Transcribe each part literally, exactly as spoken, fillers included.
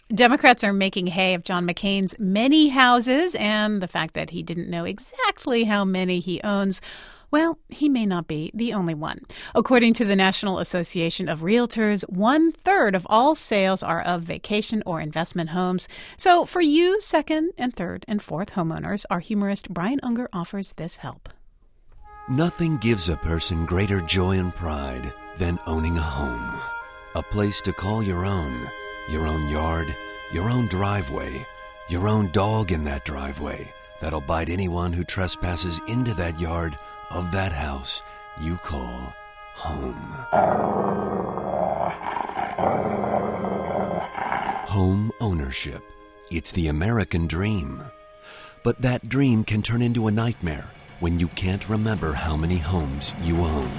Democrats are making hay of John McCain's many houses and the fact that he didn't know exactly how many he owns. Well, he may not be the only one. According to the National Association of Realtors, one-third of all sales are of vacation or investment homes. So for you second and third and fourth homeowners, our humorist Brian Unger offers this help. Nothing gives a person greater joy and pride than owning a home. A place to call your own. Your own yard, your own driveway, your own dog in that driveway that'll bite anyone who trespasses into that yard of that house you call home. Home ownership. It's the American dream. But that dream can turn into a nightmare when you can't remember how many homes you own.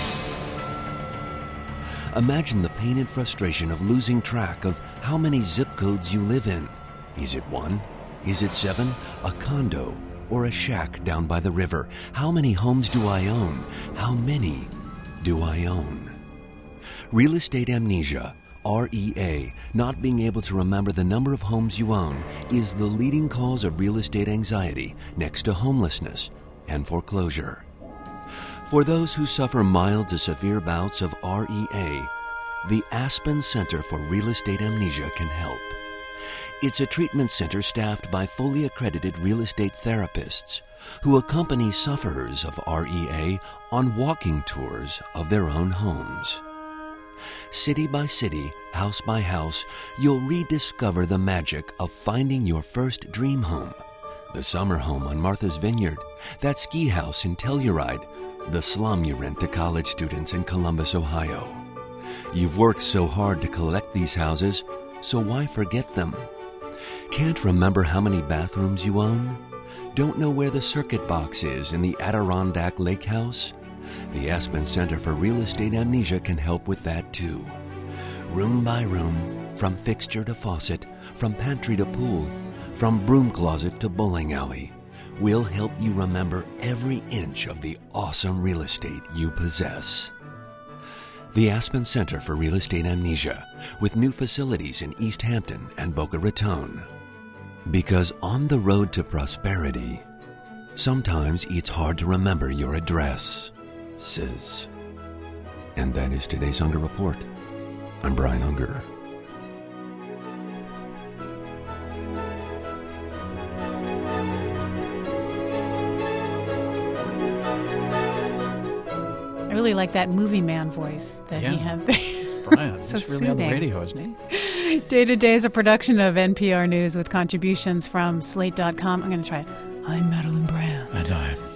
Imagine the pain and frustration of losing track of how many zip codes you live in. Is it one? Is it seven? A condo or a shack down by the river? How many homes do I own? How many do I own? Real estate amnesia, R E A, not being able to remember the number of homes you own, is the leading cause of real estate anxiety next to homelessness and foreclosure. For those who suffer mild to severe bouts of R E A, the Aspen Center for Real Estate Amnesia can help. It's a treatment center staffed by fully accredited real estate therapists who accompany sufferers of R E A on walking tours of their own homes. City by city, house by house, you'll rediscover the magic of finding your first dream home. The summer home on Martha's Vineyard, that ski house in Telluride, the slum you rent to college students in Columbus, Ohio. You've worked so hard to collect these houses, so why forget them? Can't remember how many bathrooms you own? Don't know where the circuit box is in the Adirondack Lake House? The Aspen Center for Real Estate Amnesia can help with that too. Room by room, from fixture to faucet, from pantry to pool, from broom closet to bowling alley, we'll help you remember every inch of the awesome real estate you possess. The Aspen Center for Real Estate Amnesia, with new facilities in East Hampton and Boca Raton. Because on the road to prosperity, sometimes it's hard to remember your address, sis. And that is today's Unger Report. I'm Brian Unger. I really like that movie man voice that yeah. he had. Brian, so he's really on the soothing. radio, isn't he? Day to Day is a production of N P R News with contributions from Slate dot com. I'm going to try it. I'm Madeline Brand. And I'm